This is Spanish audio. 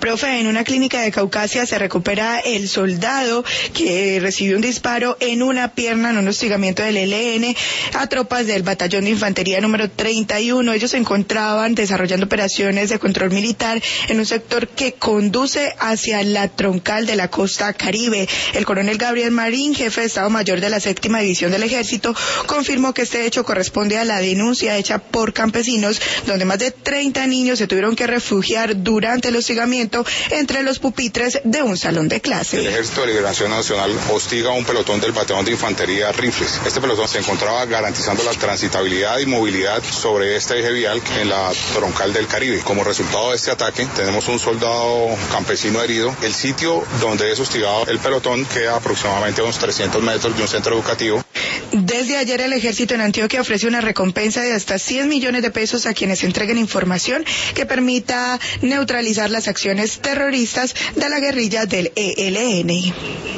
Profe, en una clínica de Caucasia se recupera el soldado que recibió un disparo en una pierna en un hostigamiento del ELN a tropas del batallón de infantería número 31. Ellos se encontraban desarrollando operaciones de control militar en un sector que conduce hacia la troncal de la costa Caribe. El coronel Gabriel Marín, jefe de Estado Mayor de la 7ª División del Ejército, confirmó que este hecho corresponde a la denuncia hecha por campesinos, donde más de 30 niños se tuvieron que refugiar durante el hostigamiento entre los pupitres de un salón de clase. El Ejército de Liberación Nacional hostiga a un pelotón del batallón de infantería Rifles. Este pelotón se encontraba garantizando la transitabilidad y movilidad sobre este eje vial en la troncal del Caribe. Como resultado de este ataque, tenemos un soldado campesino herido. El sitio donde es hostigado el pelotón queda aproximadamente a unos 300 metros de un centro educativo. Desde ayer el Ejército en Antioquia ofrece una recompensa de hasta 100 millones de pesos a quienes entreguen información que permita neutralizar las acciones terroristas de la guerrilla del ELN.